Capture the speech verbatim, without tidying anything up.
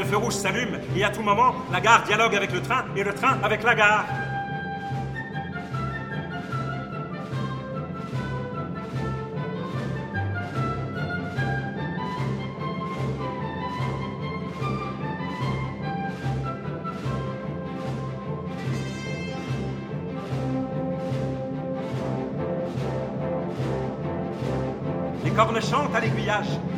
feu rouge s'allume et à tout moment, la gare dialogue avec le train et le train avec la gare. Les cornes chantent à l'aiguillage,